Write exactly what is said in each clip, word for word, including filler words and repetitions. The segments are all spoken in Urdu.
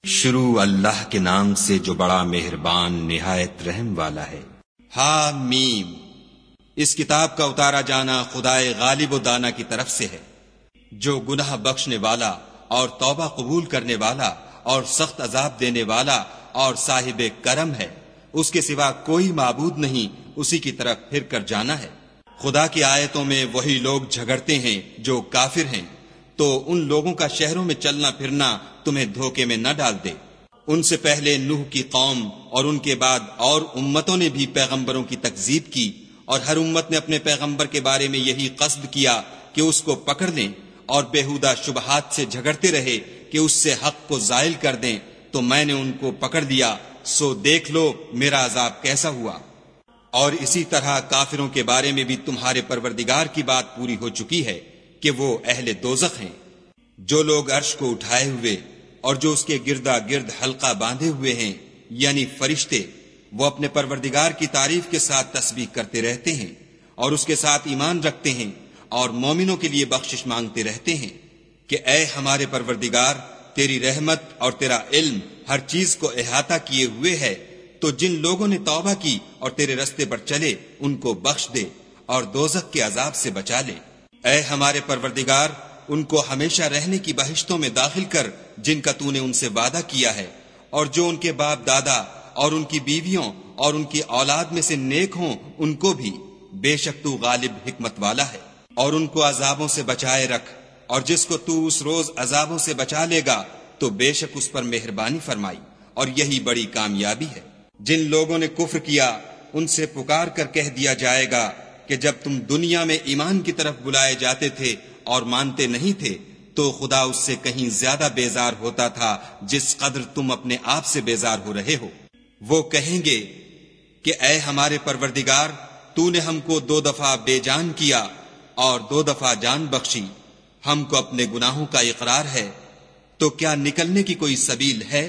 شروع اللہ کے نام سے جو بڑا مہربان نہایت رحم والا ہے۔ ہا میم، اس کتاب کا اتارا جانا خدائے غالب و دانا کی طرف سے ہے، جو گناہ بخشنے والا اور توبہ قبول کرنے والا اور سخت عذاب دینے والا اور صاحب کرم ہے۔ اس کے سوا کوئی معبود نہیں، اسی کی طرف پھر کر جانا ہے۔ خدا کی آیتوں میں وہی لوگ جھگڑتے ہیں جو کافر ہیں، تو ان لوگوں کا شہروں میں چلنا پھرنا تمہیں دھوکے میں نہ ڈال دے۔ ان سے پہلے نوح کی قوم اور ان کے بعد اور امتوں نے بھی پیغمبروں کی تکذیب کی، اور ہر امت نے اپنے پیغمبر کے بارے میں یہی قصد کیا کہ اس کو پکڑ لیں، اور بےہودہ شبہات سے جھگڑتے رہے کہ اس سے حق کو زائل کر دیں، تو میں نے ان کو پکڑ لیا، سو دیکھ لو میرا عذاب کیسا ہوا۔ اور اسی طرح کافروں کے بارے میں بھی تمہارے پروردگار کی بات پوری ہو چکی ہے کہ وہ اہل دوزخ ہیں۔ جو لوگ عرش کو اٹھائے ہوئے اور جو اس کے گردا گرد حلقہ باندھے ہوئے ہیں، یعنی فرشتے، وہ اپنے پروردگار کی تعریف کے ساتھ تسبیح کرتے رہتے ہیں اور اس کے ساتھ ایمان رکھتے ہیں اور مومنوں کے لیے بخشش مانگتے رہتے ہیں کہ اے ہمارے پروردگار، تیری رحمت اور تیرا علم ہر چیز کو احاطہ کیے ہوئے ہے، تو جن لوگوں نے توبہ کی اور تیرے رستے پر چلے ان کو بخش دے اور دوزخ کے عذاب سے بچا لے۔ اے ہمارے پروردگار، ان کو ہمیشہ رہنے کی بہشتوں میں داخل کر جن کا تو نے ان سے وعدہ کیا ہے، اور جو ان کے باپ دادا اور ان کی بیویوں اور ان کی اولاد میں سے نیک ہوں ان کو بھی، بے شک تو غالب حکمت والا ہے۔ اور ان کو عذابوں سے بچائے رکھ، اور جس کو تو اس روز عذابوں سے بچا لے گا تو بے شک اس پر مہربانی فرمائی، اور یہی بڑی کامیابی ہے۔ جن لوگوں نے کفر کیا ان سے پکار کر کہہ دیا جائے گا کہ جب تم دنیا میں ایمان کی طرف بلائے جاتے تھے اور مانتے نہیں تھے تو خدا اس سے کہیں زیادہ بیزار ہوتا تھا جس قدر تم اپنے آپ سے بیزار ہو رہے ہو۔ وہ کہیں گے کہ اے ہمارے پروردگار، تو نے ہم کو دو دفعہ بے جان کیا اور دو دفعہ جان بخشی، ہم کو اپنے گناہوں کا اقرار ہے، تو کیا نکلنے کی کوئی سبیل ہے؟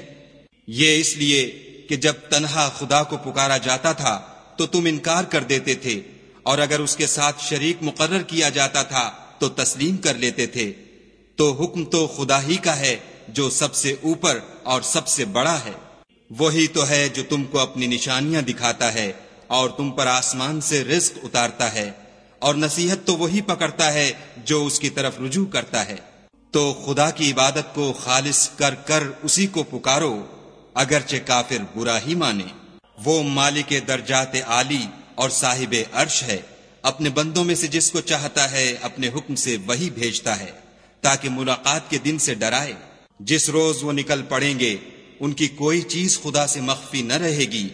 یہ اس لیے کہ جب تنہا خدا کو پکارا جاتا تھا تو تم انکار کر دیتے تھے، اور اگر اس کے ساتھ شریک مقرر کیا جاتا تھا تو تسلیم کر لیتے تھے۔ تو حکم تو خدا ہی کا ہے جو سب سے اوپر اور سب سے بڑا ہے۔ وہی تو ہے جو تم کو اپنی نشانیاں دکھاتا ہے اور تم پر آسمان سے رزق اتارتا ہے، اور نصیحت تو وہی پکڑتا ہے جو اس کی طرف رجوع کرتا ہے۔ تو خدا کی عبادت کو خالص کر کر اسی کو پکارو، اگرچہ کافر برا ہی مانے۔ وہ مالک درجات عالی اور صاحب عرش ہے، اپنے بندوں میں سے جس کو چاہتا ہے اپنے حکم سے وہی بھیجتا ہے تاکہ ملاقات کے دن سے ڈرائے۔ جس روز وہ نکل پڑیں گے ان کی کوئی چیز خدا سے مخفی نہ رہے گی۔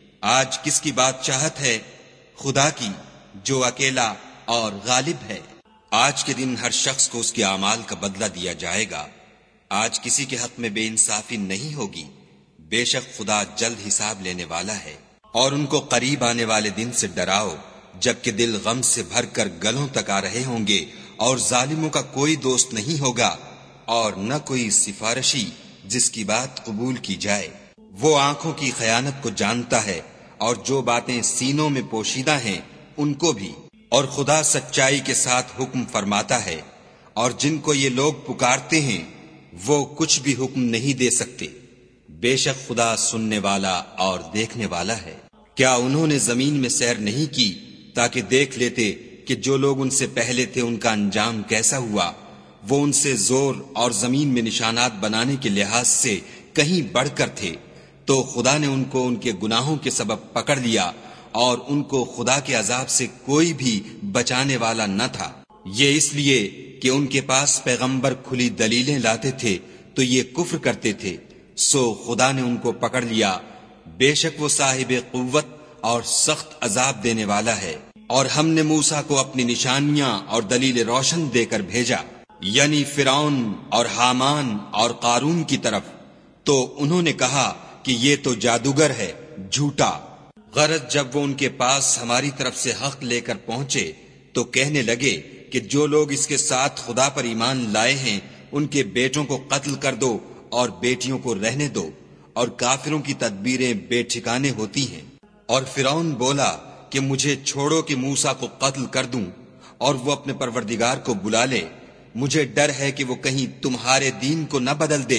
آج کس کی بات چاہت ہے؟ خدا کی، جو اکیلا اور غالب ہے۔ آج کے دن ہر شخص کو اس کے اعمال کا بدلہ دیا جائے گا۔ آج کسی کے حق میں بے انصافی نہیں ہوگی، بے شک خدا جلد حساب لینے والا ہے۔ اور ان کو قریب آنے والے دن سے ڈراؤ جبکہ دل غم سے بھر کر گلوں تک آ رہے ہوں گے، اور ظالموں کا کوئی دوست نہیں ہوگا اور نہ کوئی سفارشی جس کی بات قبول کی جائے۔ وہ آنکھوں کی خیانت کو جانتا ہے اور جو باتیں سینوں میں پوشیدہ ہیں ان کو بھی، اور خدا سچائی کے ساتھ حکم فرماتا ہے، اور جن کو یہ لوگ پکارتے ہیں وہ کچھ بھی حکم نہیں دے سکتے، بے شک خدا سننے والا اور دیکھنے والا ہے۔ کیا انہوں نے زمین میں سیر نہیں کی تاکہ دیکھ لیتے کہ جو لوگ ان سے پہلے تھے ان کا انجام کیسا ہوا؟ وہ ان سے زور اور زمین میں نشانات بنانے کے لحاظ سے کہیں بڑھ کر تھے، تو خدا نے ان کو ان کے گناہوں کے سبب پکڑ لیا، اور ان کو خدا کے عذاب سے کوئی بھی بچانے والا نہ تھا۔ یہ اس لیے کہ ان کے پاس پیغمبر کھلی دلیلیں لاتے تھے تو یہ کفر کرتے تھے، سو خدا نے ان کو پکڑ لیا۔ بے شک وہ صاحب قوت اور سخت عذاب دینے والا ہے۔ اور ہم نے موسیٰ کو اپنی نشانیاں اور دلیل روشن دے کر بھیجا، یعنی فرعون اور حامان اور قارون کی طرف، تو انہوں نے کہا کہ یہ تو جادوگر ہے، جھوٹا۔ غرض جب وہ ان کے پاس ہماری طرف سے حق لے کر پہنچے تو کہنے لگے کہ جو لوگ اس کے ساتھ خدا پر ایمان لائے ہیں ان کے بیٹوں کو قتل کر دو اور بیٹیوں کو رہنے دو، اور کافروں کی تدبیریں بے ٹھکانے ہوتی ہیں۔ اور فرعون بولا کہ مجھے چھوڑو کہ موسیٰ کو قتل کر دوں اور وہ اپنے پروردگار کو بلا لے، مجھے ڈر ہے کہ وہ کہیں تمہارے دین کو نہ بدل دے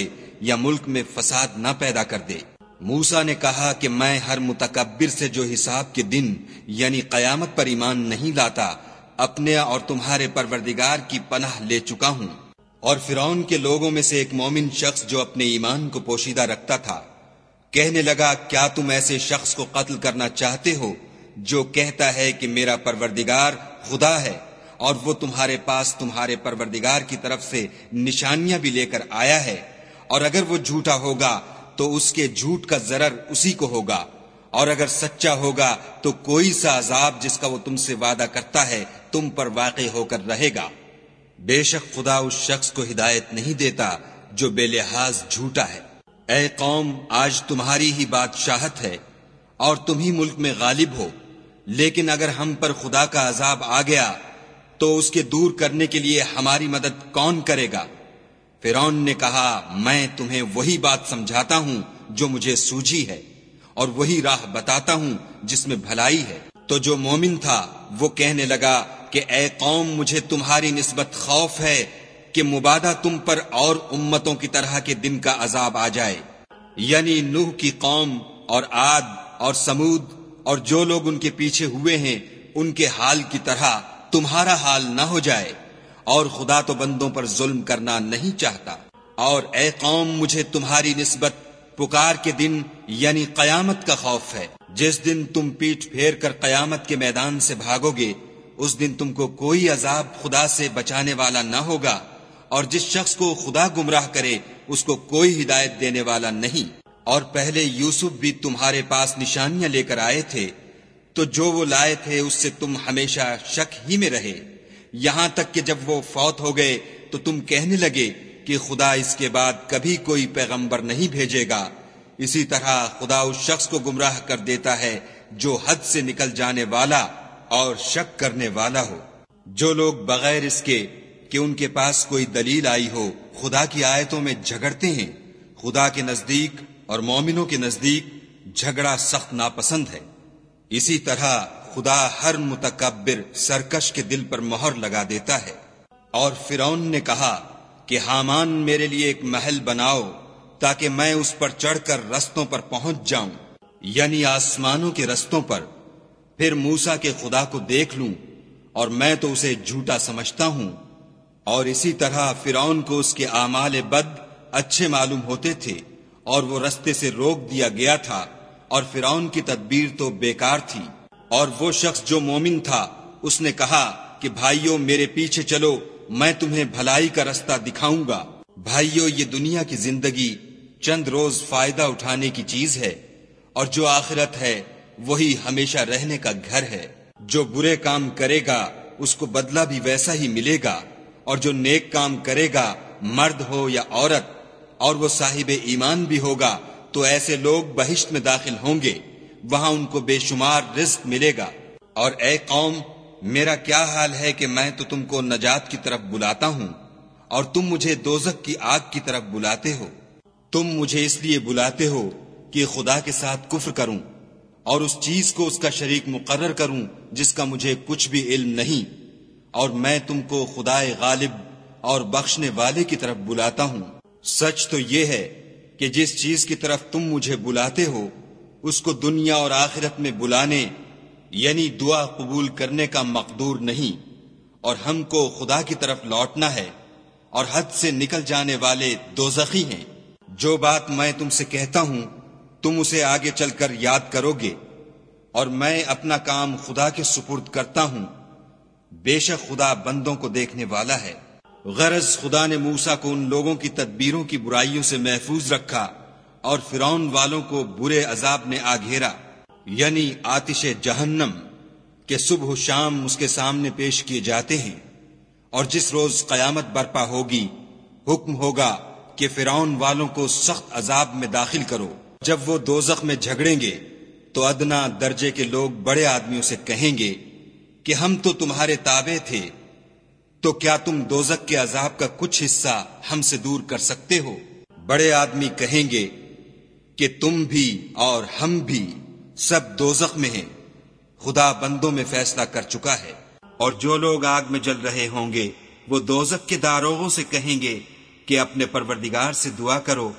یا ملک میں فساد نہ پیدا کر دے۔ موسیٰ نے کہا کہ میں ہر متکبر سے جو حساب کے دن یعنی قیامت پر ایمان نہیں لاتا اپنے اور تمہارے پروردگار کی پناہ لے چکا ہوں۔ اور فرعون کے لوگوں میں سے ایک مومن شخص جو اپنے ایمان کو پوشیدہ رکھتا تھا کہنے لگا، کیا تم ایسے شخص کو قتل کرنا چاہتے ہو جو کہتا ہے کہ میرا پروردگار خدا ہے، اور وہ تمہارے پاس تمہارے پروردگار کی طرف سے نشانیاں بھی لے کر آیا ہے، اور اگر وہ جھوٹا ہوگا تو اس کے جھوٹ کا ضرر اسی کو ہوگا، اور اگر سچا ہوگا تو کوئی سا عذاب جس کا وہ تم سے وعدہ کرتا ہے تم پر واقع ہو کر رہے گا۔ بے شک خدا اس شخص کو ہدایت نہیں دیتا جو بے لحاظ جھوٹا ہے۔ اے قوم، آج تمہاری ہی بادشاہت ہے اور تم ہی ملک میں غالب ہو، لیکن اگر ہم پر خدا کا عذاب آ گیا تو اس کے دور کرنے کے لیے ہماری مدد کون کرے گا؟ فرعون نے کہا، میں تمہیں وہی بات سمجھاتا ہوں جو مجھے سوجھی ہے، اور وہی راہ بتاتا ہوں جس میں بھلائی ہے۔ تو جو مومن تھا وہ کہنے لگا کہ اے قوم، مجھے تمہاری نسبت خوف ہے کہ مبادہ تم پر اور امتوں کی طرح کے دن کا عذاب آ جائے، یعنی نوح کی قوم اور عاد اور سمود اور جو لوگ ان کے پیچھے ہوئے ہیں ان کے حال کی طرح تمہارا حال نہ ہو جائے، اور خدا تو بندوں پر ظلم کرنا نہیں چاہتا۔ اور اے قوم، مجھے تمہاری نسبت پکار کے دن یعنی قیامت کا خوف ہے۔ جس دن تم پیٹھ پھیر کر قیامت کے میدان سے بھاگو گے اس دن تم کو کوئی عذاب خدا سے بچانے والا نہ ہوگا، اور جس شخص کو خدا گمراہ کرے اس کو کوئی ہدایت دینے والا نہیں۔ اور پہلے یوسف بھی تمہارے پاس نشانیاں لے کر آئے تھے، تو جو وہ لائے تھے اس سے تم ہمیشہ شک ہی میں رہے، یہاں تک کہ جب وہ فوت ہو گئے تو تم کہنے لگے کہ خدا اس کے بعد کبھی کوئی پیغمبر نہیں بھیجے گا۔ اسی طرح خدا اس شخص کو گمراہ کر دیتا ہے جو حد سے نکل جانے والا اور شک کرنے والا ہو۔ جو لوگ بغیر اس کے کہ ان کے پاس کوئی دلیل آئی ہو خدا کی آیتوں میں جھگڑتے ہیں، خدا کے نزدیک اور مومنوں کے نزدیک جھگڑا سخت ناپسند ہے۔ اسی طرح خدا ہر متکبر سرکش کے دل پر مہر لگا دیتا ہے۔ اور فرعون نے کہا کہ حامان میرے لیے ایک محل بناؤ تاکہ میں اس پر چڑھ کر رستوں پر پہنچ جاؤں، یعنی آسمانوں کے رستوں پر، پھر موسیٰ کے خدا کو دیکھ لوں، اور میں تو اسے جھوٹا سمجھتا ہوں۔ اور اسی طرح فرعون کو اس کے اعمال بد اچھے معلوم ہوتے تھے اور وہ رستے سے روک دیا گیا تھا، اور فرعون کی تدبیر تو بیکار تھی۔ اور وہ شخص جو مومن تھا اس نے کہا کہ بھائیو میرے پیچھے چلو، میں تمہیں بھلائی کا رستہ دکھاؤں گا۔ بھائیو، یہ دنیا کی زندگی چند روز فائدہ اٹھانے کی چیز ہے، اور جو آخرت ہے وہی ہمیشہ رہنے کا گھر ہے۔ جو برے کام کرے گا اس کو بدلہ بھی ویسا ہی ملے گا، اور جو نیک کام کرے گا مرد ہو یا عورت اور وہ صاحب ایمان بھی ہوگا تو ایسے لوگ بہشت میں داخل ہوں گے، وہاں ان کو بے شمار رزق ملے گا۔ اور اے قوم، میرا کیا حال ہے کہ میں تو تم کو نجات کی طرف بلاتا ہوں اور تم مجھے دوزخ کی آگ کی طرف بلاتے ہو۔ تم مجھے اس لیے بلاتے ہو کہ خدا کے ساتھ کفر کروں اور اس چیز کو اس کا شریک مقرر کروں جس کا مجھے کچھ بھی علم نہیں، اور میں تم کو خدائے غالب اور بخشنے والے کی طرف بلاتا ہوں۔ سچ تو یہ ہے کہ جس چیز کی طرف تم مجھے بلاتے ہو اس کو دنیا اور آخرت میں بلانے یعنی دعا قبول کرنے کا مقدور نہیں، اور ہم کو خدا کی طرف لوٹنا ہے، اور حد سے نکل جانے والے دوزخی ہیں۔ جو بات میں تم سے کہتا ہوں تم اسے آگے چل کر یاد کرو گے، اور میں اپنا کام خدا کے سپرد کرتا ہوں، بے شک خدا بندوں کو دیکھنے والا ہے۔ غرض خدا نے موسیٰ کو ان لوگوں کی تدبیروں کی برائیوں سے محفوظ رکھا، اور فرعون والوں کو برے عذاب نے آ گھیرا، یعنی آتش جہنم کہ صبح و شام اس کے سامنے پیش کیے جاتے ہیں۔ اور جس روز قیامت برپا ہوگی حکم ہوگا کہ فرعون والوں کو سخت عذاب میں داخل کرو۔ جب وہ دوزخ میں جھگڑیں گے تو ادنا درجے کے لوگ بڑے آدمیوں سے کہیں گے کہ ہم تو تمہارے تابع تھے، تو کیا تم دوزخ کے عذاب کا کچھ حصہ ہم سے دور کر سکتے ہو؟ بڑے آدمی کہیں گے کہ تم بھی اور ہم بھی سب دوزخ میں ہیں، خدا بندوں میں فیصلہ کر چکا ہے۔ اور جو لوگ آگ میں جل رہے ہوں گے وہ دوزخ کے داروغوں سے کہیں گے کہ اپنے پروردگار سے دعا کرو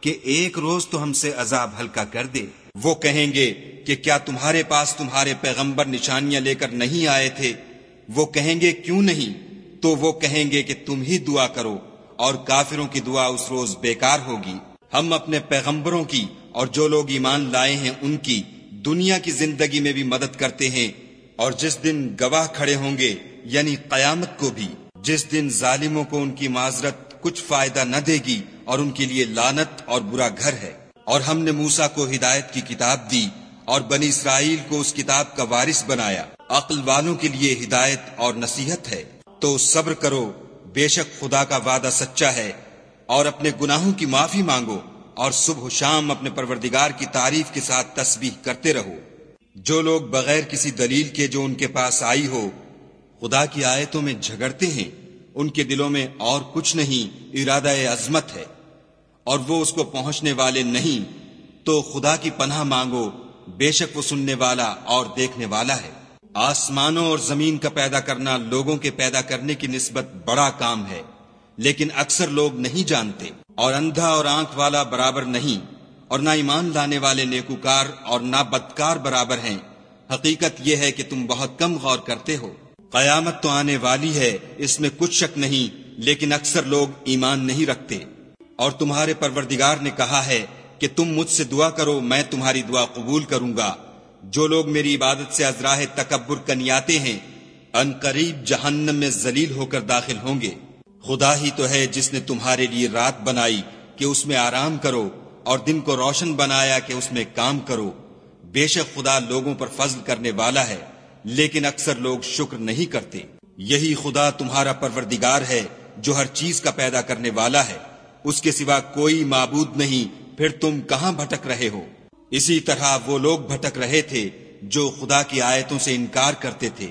کہ ایک روز تو ہم سے عذاب ہلکا کر دے۔ وہ کہیں گے کہ کیا تمہارے پاس تمہارے پیغمبر نشانیاں لے کر نہیں آئے تھے؟ وہ کہیں گے کیوں نہیں؟ تو وہ کہیں گے کہ تم ہی دعا کرو، اور کافروں کی دعا اس روز بیکار ہوگی۔ ہم اپنے پیغمبروں کی اور جو لوگ ایمان لائے ہیں ان کی دنیا کی زندگی میں بھی مدد کرتے ہیں، اور جس دن گواہ کھڑے ہوں گے یعنی قیامت کو بھی، جس دن ظالموں کو ان کی معذرت کچھ فائدہ نہ دے گی اور ان کے لیے لعنت اور برا گھر ہے۔ اور ہم نے موسیٰ کو ہدایت کی کتاب دی اور بنی اسرائیل کو اس کتاب کا وارث بنایا۔ عقل والوں کے لیے ہدایت اور نصیحت ہے۔ تو صبر کرو، بے شک خدا کا وعدہ سچا ہے، اور اپنے گناہوں کی معافی مانگو، اور صبح و شام اپنے پروردگار کی تعریف کے ساتھ تسبیح کرتے رہو۔ جو لوگ بغیر کسی دلیل کے جو ان کے پاس آئی ہو خدا کی آیتوں میں جھگڑتے ہیں، ان کے دلوں میں اور کچھ نہیں، ارادہ عظمت ہے، اور وہ اس کو پہنچنے والے نہیں۔ تو خدا کی پناہ مانگو، بے شک وہ سننے والا اور دیکھنے والا ہے۔ آسمانوں اور زمین کا پیدا کرنا لوگوں کے پیدا کرنے کی نسبت بڑا کام ہے، لیکن اکثر لوگ نہیں جانتے۔ اور اندھا اور آنکھ والا برابر نہیں، اور نہ ایمان لانے والے نیکوکار اور نہ بدکار برابر ہیں۔ حقیقت یہ ہے کہ تم بہت کم غور کرتے ہو۔ قیامت تو آنے والی ہے، اس میں کچھ شک نہیں، لیکن اکثر لوگ ایمان نہیں رکھتے۔ اور تمہارے پروردگار نے کہا ہے کہ تم مجھ سے دعا کرو، میں تمہاری دعا قبول کروں گا۔ جو لوگ میری عبادت سے ازراہ تکبر کنیاتے ہیں ان قریب جہنم میں ذلیل ہو کر داخل ہوں گے۔ خدا ہی تو ہے جس نے تمہارے لیے رات بنائی کہ اس میں آرام کرو، اور دن کو روشن بنایا کہ اس میں کام کرو۔ بے شک خدا لوگوں پر فضل کرنے والا ہے، لیکن اکثر لوگ شکر نہیں کرتے۔ یہی خدا تمہارا پروردگار ہے جو ہر چیز کا پیدا کرنے والا ہے، اس کے سوا کوئی معبود نہیں، پھر تم کہاں بھٹک رہے ہو؟ اسی طرح وہ لوگ بھٹک رہے تھے جو خدا کی آیتوں سے انکار کرتے تھے۔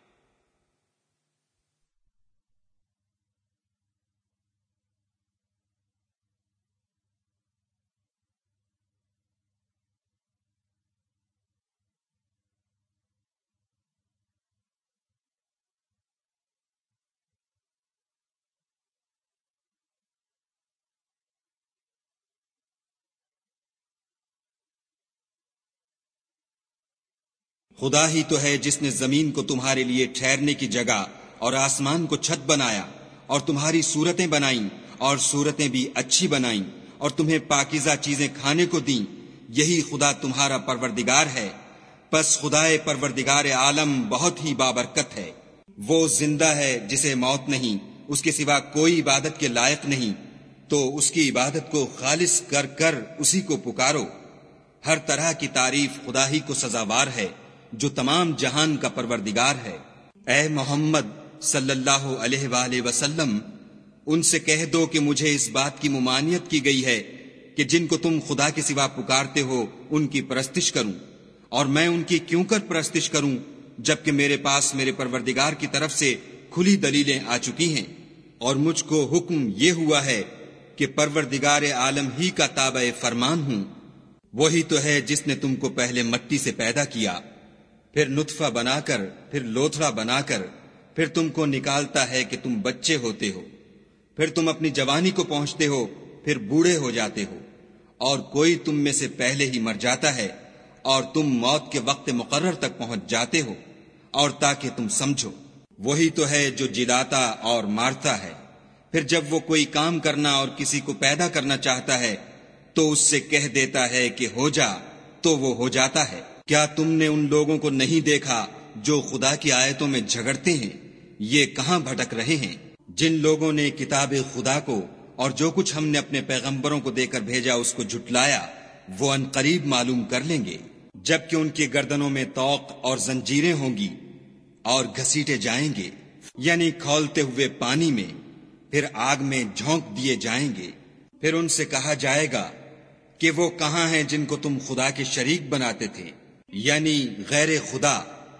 خدا ہی تو ہے جس نے زمین کو تمہارے لیے ٹھہرنے کی جگہ اور آسمان کو چھت بنایا، اور تمہاری صورتیں بنائیں اور صورتیں بھی اچھی بنائیں، اور تمہیں پاکیزہ چیزیں کھانے کو دیں۔ یہی خدا تمہارا پروردگار ہے۔ پس خدائے پروردگار عالم بہت ہی بابرکت ہے۔ وہ زندہ ہے جسے موت نہیں، اس کے سوا کوئی عبادت کے لائق نہیں، تو اس کی عبادت کو خالص کر کر اسی کو پکارو۔ ہر طرح کی تعریف خدا ہی کو سزاوار ہے جو تمام جہان کا پروردگار ہے۔ اے محمد صلی اللہ علیہ وآلہ وسلم، ان سے کہہ دو کہ مجھے اس بات کی ممانعت کی گئی ہے کہ جن کو تم خدا کے سوا پکارتے ہو ان کی پرستش کروں، اور میں ان کی کیوں کر پرستش کروں جبکہ میرے پاس میرے پروردگار کی طرف سے کھلی دلیلیں آ چکی ہیں، اور مجھ کو حکم یہ ہوا ہے کہ پروردگار عالم ہی کا تابع فرمان ہوں۔ وہی تو ہے جس نے تم کو پہلے مٹی سے پیدا کیا، پھر نطفہ بنا کر، پھر لوتھڑا بنا کر، پھر تم کو نکالتا ہے کہ تم بچے ہوتے ہو، پھر تم اپنی جوانی کو پہنچتے ہو، پھر بوڑھے ہو جاتے ہو، اور کوئی تم میں سے پہلے ہی مر جاتا ہے، اور تم موت کے وقت مقرر تک پہنچ جاتے ہو، اور تاکہ تم سمجھو۔ وہی تو ہے جو جلاتا اور مارتا ہے، پھر جب وہ کوئی کام کرنا اور کسی کو پیدا کرنا چاہتا ہے تو اس سے کہہ دیتا ہے کہ ہو جا، تو وہ ہو جاتا ہے۔ کیا تم نے ان لوگوں کو نہیں دیکھا جو خدا کی آیتوں میں جھگڑتے ہیں؟ یہ کہاں بھٹک رہے ہیں؟ جن لوگوں نے کتاب خدا کو اور جو کچھ ہم نے اپنے پیغمبروں کو دے کر بھیجا اس کو جھٹلایا، وہ ان قریب معلوم کر لیں گے، جبکہ ان کی گردنوں میں طوق اور زنجیریں ہوں گی اور گھسیٹے جائیں گے، یعنی کھولتے ہوئے پانی میں، پھر آگ میں جھونک دیے جائیں گے۔ پھر ان سے کہا جائے گا کہ وہ کہاں ہیں جن کو تم خدا کے شریک بناتے تھے، یعنی غیر خدا؟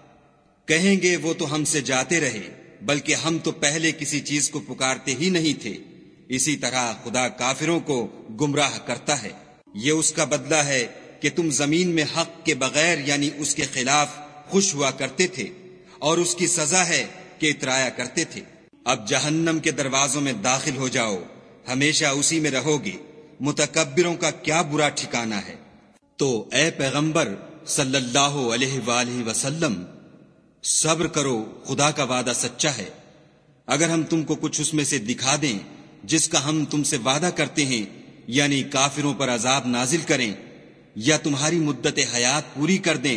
کہیں گے وہ تو ہم سے جاتے رہے، بلکہ ہم تو پہلے کسی چیز کو پکارتے ہی نہیں تھے۔ اسی طرح خدا کافروں کو گمراہ کرتا ہے۔ یہ اس کا بدلہ ہے کہ تم زمین میں حق کے بغیر یعنی اس کے خلاف خوش ہوا کرتے تھے، اور اس کی سزا ہے کہ اترایا کرتے تھے۔ اب جہنم کے دروازوں میں داخل ہو جاؤ، ہمیشہ اسی میں رہو گے، متکبروں کا کیا برا ٹھکانہ ہے۔ تو اے پیغمبر صلی اللہ علیہ وآلہ وسلم، صبر کرو، خدا کا وعدہ سچا ہے۔ اگر ہم تم کو کچھ اس میں سے دکھا دیں جس کا ہم تم سے وعدہ کرتے ہیں، یعنی کافروں پر عذاب نازل کریں یا تمہاری مدت حیات پوری کر دیں،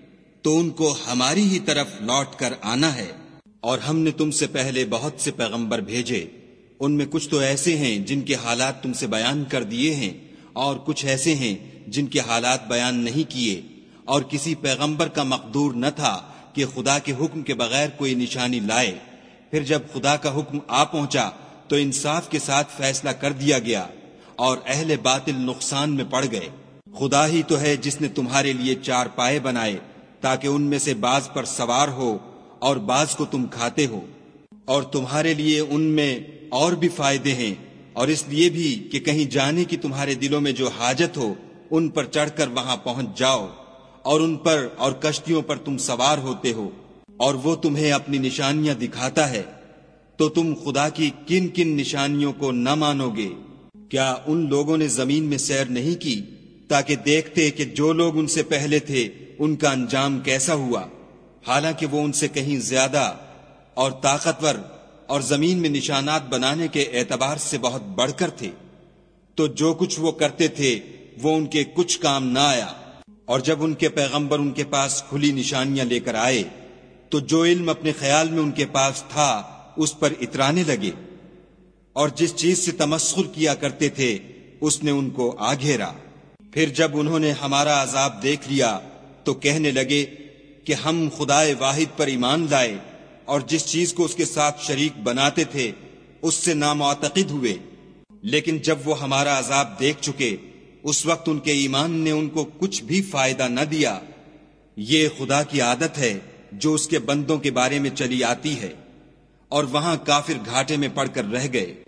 تو ان کو ہماری ہی طرف لوٹ کر آنا ہے۔ اور ہم نے تم سے پہلے بہت سے پیغمبر بھیجے، ان میں کچھ تو ایسے ہیں جن کے حالات تم سے بیان کر دیے ہیں، اور کچھ ایسے ہیں جن کے حالات بیان نہیں کیے، اور کسی پیغمبر کا مقدور نہ تھا کہ خدا کے حکم کے بغیر کوئی نشانی لائے۔ پھر جب خدا کا حکم آ پہنچا تو انصاف کے ساتھ فیصلہ کر دیا گیا، اور اہل باطل نقصان میں پڑ گئے۔ خدا ہی تو ہے جس نے تمہارے لیے چار پائے بنائے تاکہ ان میں سے بعض پر سوار ہو اور بعض کو تم کھاتے ہو، اور تمہارے لیے ان میں اور بھی فائدے ہیں، اور اس لیے بھی کہ کہیں جانے کی تمہارے دلوں میں جو حاجت ہو ان پر چڑھ کر وہاں پہنچ جاؤ، اور ان پر اور کشتیوں پر تم سوار ہوتے ہو، اور وہ تمہیں اپنی نشانیاں دکھاتا ہے، تو تم خدا کی کن کن نشانیوں کو نہ مانو گے؟ کیا ان لوگوں نے زمین میں سیر نہیں کی تاکہ دیکھتے کہ جو لوگ ان سے پہلے تھے ان کا انجام کیسا ہوا، حالانکہ وہ ان سے کہیں زیادہ اور طاقتور اور زمین میں نشانات بنانے کے اعتبار سے بہت بڑھ کر تھے؟ تو جو کچھ وہ کرتے تھے وہ ان کے کچھ کام نہ آیا۔ اور جب ان کے پیغمبر ان کے پاس کھلی نشانیاں لے کر آئے تو جو علم اپنے خیال میں ان کے پاس تھا اس پر اترانے لگے، اور جس چیز سے تمسخر کیا کرتے تھے اس نے ان کو آ گھیرا۔ پھر جب انہوں نے ہمارا عذاب دیکھ لیا تو کہنے لگے کہ ہم خدائے واحد پر ایمان لائے، اور جس چیز کو اس کے ساتھ شریک بناتے تھے اس سے نامعتقد ہوئے۔ لیکن جب وہ ہمارا عذاب دیکھ چکے اس وقت ان کے ایمان نے ان کو کچھ بھی فائدہ نہ دیا۔ یہ خدا کی عادت ہے جو اس کے بندوں کے بارے میں چلی آتی ہے، اور وہاں کافر گھاٹے میں پڑ کر رہ گئے۔